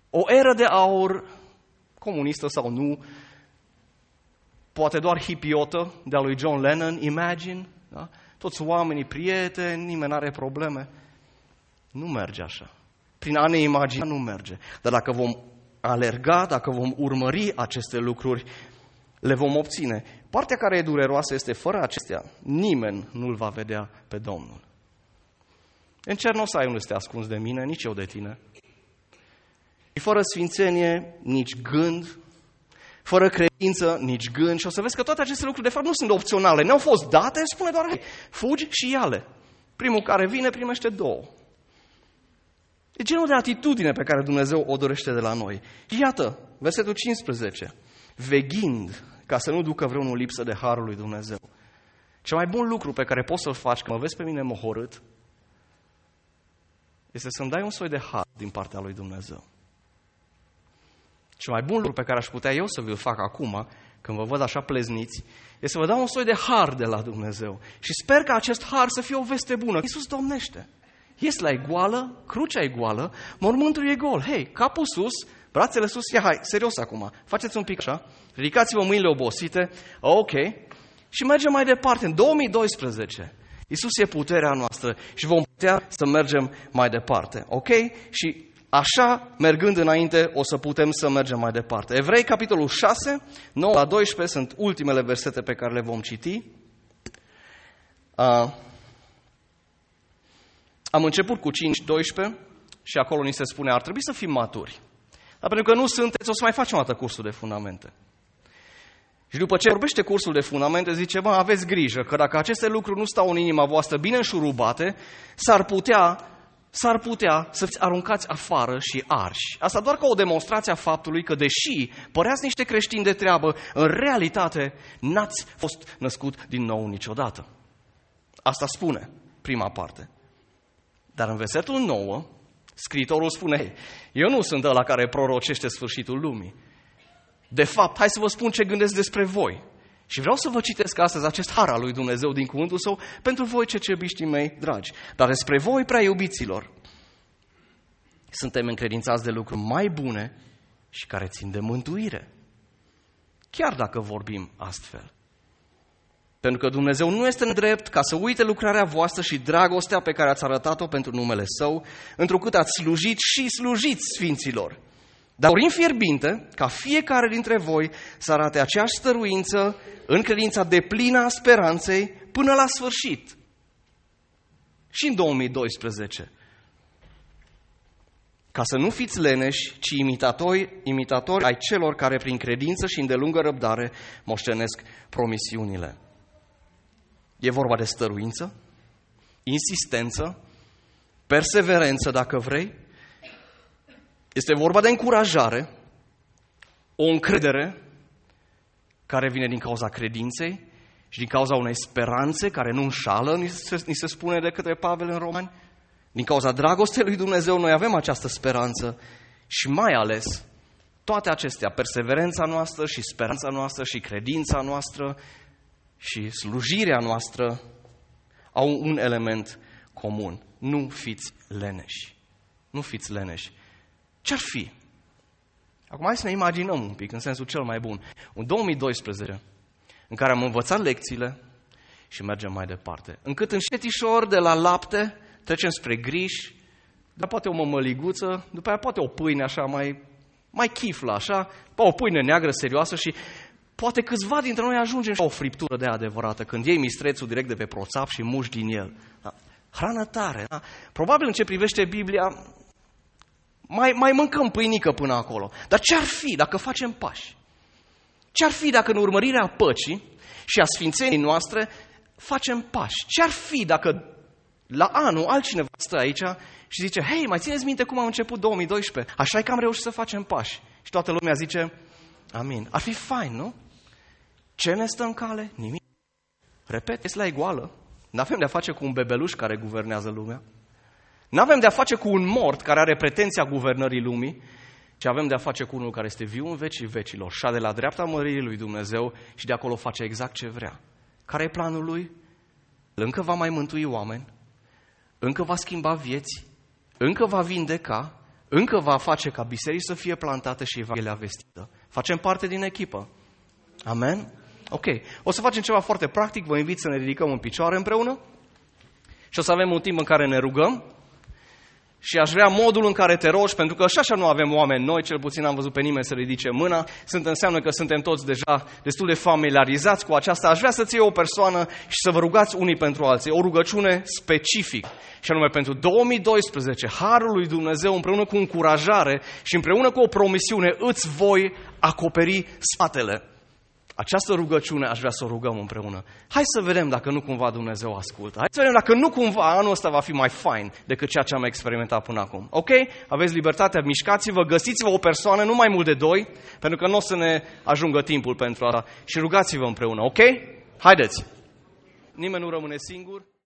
O eră de aur, comunistă sau nu, poate doar hippiotă, de-a lui John Lennon, Imagine, da? Toți oamenii prieteni, nimeni n-are probleme. Nu merge așa. Prin a ne imagina nu merge. Dar dacă vom alerga, dacă vom urmări aceste lucruri, le vom obține. Partea care e dureroasă este, fără acestea, nimeni nu-L va vedea pe Domnul. În cer nu o să ai unde să te ascunzi de mine, nici eu de tine. Și fără sfințenie, nici gând, fără credință, nici gând. Și o să vezi că toate aceste lucruri, de fapt, nu sunt opționale. Ne-au fost date, spune doar, hai, fugi și ia-le. Primul care vine, primește 2. E genul de atitudine pe care Dumnezeu o dorește de la noi. Iată, versetul 15. Veghind, ca să nu ducă vreunul lipsă de harul lui Dumnezeu. Cel mai bun lucru pe care poți să-l faci când mă vezi pe mine mohorât, este să-mi dai un soi de har din partea lui Dumnezeu. Cel mai bun lucru pe care aș putea eu să vi-l fac acum, când vă văd așa plezniți, este să vă dau un soi de har de la Dumnezeu. Și sper că acest har să fie o veste bună. Iisus domnește. Iesla e goală, crucea e goală, mormântul e gol. Hei, capul sus, brațele sus, ia hai, serios acum, faceți un pic așa, ridicați-vă mâinile obosite, ok, și mergem mai departe. În 2012, Iisus e puterea noastră și vom putea să mergem mai departe, ok? Și așa, mergând înainte, o să putem să mergem mai departe. Evrei, capitolul 6, 9 la 12, sunt ultimele versete pe care le vom citi. Am început cu 5-12 și acolo ni se spune, ar trebui să fim maturi. Dar pentru că nu sunteți, o să mai facem o dată cursul de fundamente. Și după ce vorbește cursul de fundamente, zice, aveți grijă, că dacă aceste lucruri nu stau în inima voastră bine înșurubate, s-ar putea să fiți aruncați afară și arși. Asta doar ca o demonstrație a faptului că, deși păreați niște creștini de treabă, în realitate n-ați fost născut din nou niciodată. Asta spune prima parte. Dar în versetul 9, scriitorul spune, eu nu sunt ăla care prorocește sfârșitul lumii. De fapt, hai să vă spun ce gândesc despre voi. Și vreau să vă citesc astăzi acest har al lui Dumnezeu din cuvântul Său pentru voi, cercebiștii mei dragi. Dar despre voi, prea iubiților, suntem încredințați de lucruri mai bune și care țin de mântuire. Chiar dacă vorbim astfel. Pentru că Dumnezeu nu este nedrept ca să uite lucrarea voastră și dragostea pe care ați arătat-o pentru numele Său, întrucât ați slujit și slujiți sfinților. Dar dorim fierbinte ca fiecare dintre voi să arate aceeași stăruință în credința deplină a speranței până la sfârșit. Și în 2012. Ca să nu fiți leneși, ci imitatori ai celor care prin credință și îndelungă răbdare moștenesc promisiunile. E vorba de stăruință, insistență, perseverență, dacă vrei. Este vorba de încurajare, o încredere care vine din cauza credinței și din cauza unei speranțe care nu înșală, ni se spune de către Pavel în Romani. Din cauza dragostei lui Dumnezeu noi avem această speranță și mai ales toate acestea, perseverența noastră și speranța noastră și credința noastră și slujirea noastră au un element comun. Nu fiți leneși. Nu fiți leneși. Ce-ar fi? Acum hai să ne imaginăm un pic, în sensul cel mai bun. Un 2012 în care am învățat lecțiile și mergem mai departe. Încât încetișor de la lapte trecem spre griș, dar poate o mămăliguță, după aia poate o pâine așa mai chiflă, așa, o pâine neagră serioasă și poate câțiva dintre noi ajungem la o friptură de adevărată, când iei mistrețul direct de pe proțap și muși din el. Da? Hrană tare. Da? Probabil în ce privește Biblia, mai mâncăm pâinică până acolo. Dar ce-ar fi dacă facem pași? Ce-ar fi dacă în urmărirea păcii și a sfințenii noastre facem pași? Ce-ar fi dacă la anul altcineva stă aici și zice, hei, mai țineți minte cum am început 2012? Așa e că am reușit să facem pași. Și toată lumea zice, amin. Ar fi fain, nu? Ce ne stă în cale? Nimic. Repet, este la egoală. N-avem de-a face cu un bebeluș care guvernează lumea. N-avem de-a face cu un mort care are pretenția guvernării lumii, ci avem de-a face cu unul care este viu în vecii vecilor, șade la dreapta măririi lui Dumnezeu și de acolo face exact ce vrea. Care e planul lui? Încă va mai mântui oameni, încă va schimba vieți, încă va vindeca, încă va face ca biserici să fie plantată și Evanghelia vestită. Facem parte din echipă. Amen? Ok. O să facem ceva foarte practic. Vă invit să ne ridicăm în picioare împreună și o să avem un timp în care ne rugăm. Și aș vrea modul în care te rogi, pentru că și așa nu avem oameni noi, cel puțin am văzut pe nimeni să ridice mâna, înseamnă că suntem toți deja destul de familiarizați cu aceasta. Aș vrea să-ți iei o persoană și să vă rugați unii pentru alții, o rugăciune specific, și anume pentru 2012, Harul lui Dumnezeu împreună cu încurajare și împreună cu o promisiune, îți voi acoperi spatele. Această rugăciune aș vrea să o rugăm împreună. Hai să vedem dacă nu cumva Dumnezeu ascultă. Hai să vedem dacă nu cumva anul ăsta va fi mai fain decât ceea ce am experimentat până acum. Ok? Aveți libertatea, mișcați-vă, găsiți-vă o persoană, nu mai mult de 2, pentru că nu o să ne ajungă timpul pentru asta. Și rugați-vă împreună, ok? Haideți! Nimeni nu rămâne singur.